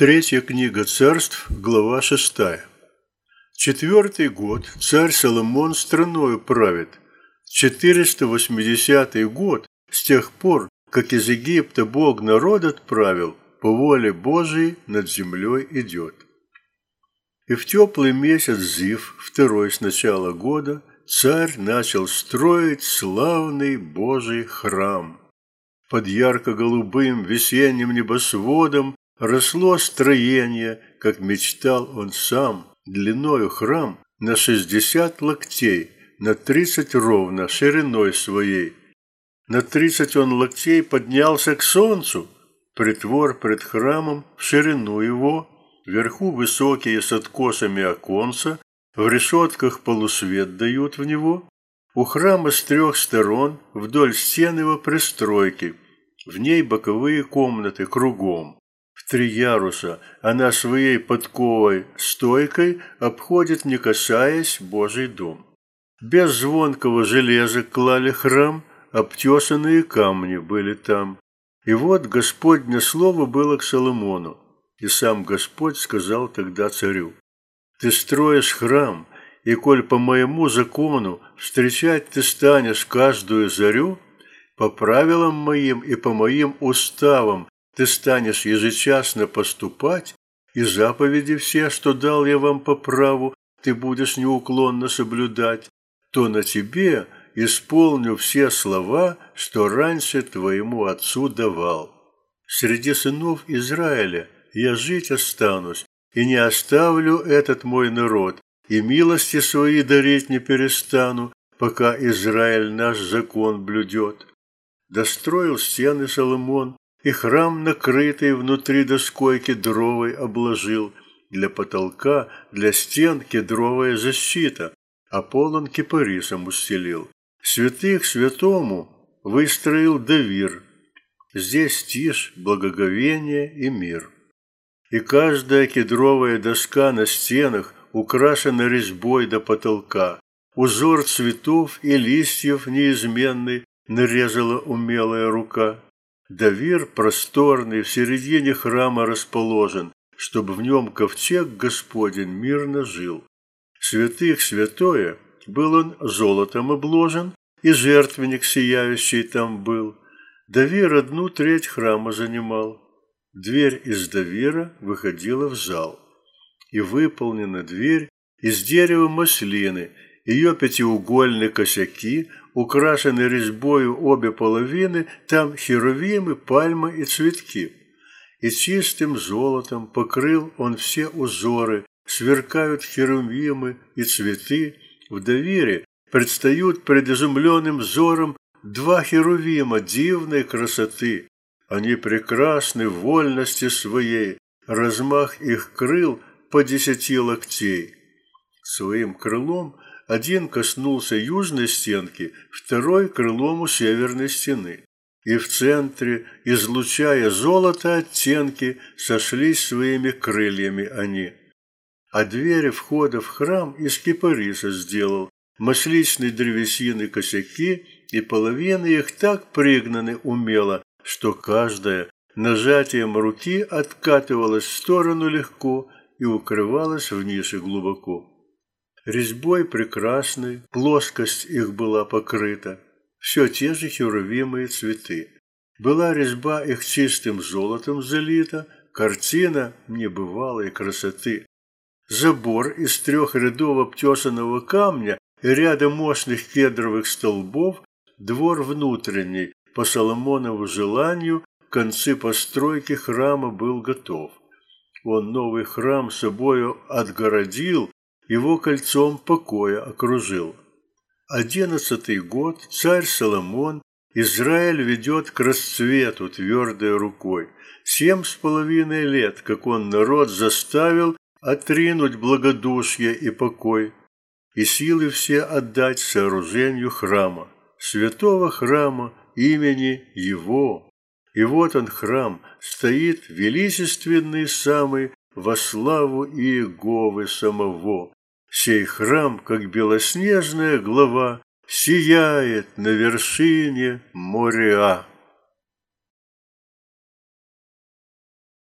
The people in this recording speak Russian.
Третья книга Царств, глава 6. 4-й год царь Соломон страною правит. 480-й год с тех пор, как из Египта Бог народ отправил, по воле Божией над землей идет. И в теплый месяц Зив, второй с начала года, царь начал строить славный Божий храм. Под ярко-голубым весенним небосводом росло строение, как мечтал он сам, длиною храм на 60 локтей, на 30 ровно шириной своей. На 30 он локтей поднялся к солнцу, притвор пред храмом в ширину его, вверху высокие с откосами оконца, в решетках полусвет дают в него. У храма с 3 сторон вдоль стен его пристройки, в ней боковые комнаты кругом. В 3 яруса она своей подковой стойкой обходит, не касаясь, Божий дом. Без звонкого железа клали храм, обтесанные камни были там. И вот Господне слово было к Соломону, и сам Господь сказал тогда царю: «Ты строишь храм, и коль по моему закону встречать ты станешь каждую зарю, по правилам моим и по моим уставам ты станешь ежечасно поступать, и заповеди все, что дал я вам по праву, ты будешь неуклонно соблюдать, то на тебе исполню все слова, что раньше твоему отцу давал. Среди сынов Израиля я жить останусь, и не оставлю этот мой народ, и милости свои дарить не перестану, пока Израиль наш закон блюдет». Достроил стены Соломон, и храм, накрытый внутри доской кедровой, обложил, для потолка, для стен кедровая защита, а пол он кипарисом устелил. Святых святому выстроил Давир, здесь тишь, благоговение и мир. И каждая кедровая доска на стенах украшена резьбой до потолка, узор цветов и листьев неизменный нарезала умелая рука. Давир просторный в середине храма расположен, чтобы в нем ковчег Господень мирно жил. Святых святое был он золотом обложен, и жертвенник сияющий там был. Давир 1/3 храма занимал. Дверь из Давира выходила в зал. И выполнена дверь из дерева маслины, ее пятиугольные косяки украшены резьбою обе половины, там херувимы, пальмы и цветки. И чистым золотом покрыл он все узоры, сверкают херувимы и цветы. В Давире предстают пред изумленным взором 2 херувима дивной красоты. Они прекрасны в вольности своей, размах их крыл по 10 локтей. Своим крылом один коснулся южной стенки, второй крылом у северной стены. И в центре, излучая золото оттенки, сошлись своими крыльями они. А двери входа в храм из кипариса сделал, масличной древесины косяки, и половины их так пригнаны умело, что каждая нажатием руки откатывалась в сторону легко и укрывалась в нише глубоко. Резьбой прекрасной плоскость их была покрыта, все те же херувимы и цветы. Была резьба их чистым золотом залита, картина небывалой красоты. Забор из 3 рядов обтесанного камня и ряда мощных кедровых столбов, двор внутренний, по Соломонову желанию, концы постройки храма был готов. Он новый храм собою отгородил, его кольцом покоя окружил. 11-й год царь Соломон Израиль ведет к расцвету твердой рукой. 7,5 лет, как он народ заставил отринуть благодушие и покой, и силы все отдать сооружению храма, святого храма имени Его. И вот он, храм, стоит величественный самый во славу Иеговы самого. Сей храм, как белоснежная глава, сияет на вершине Мориа.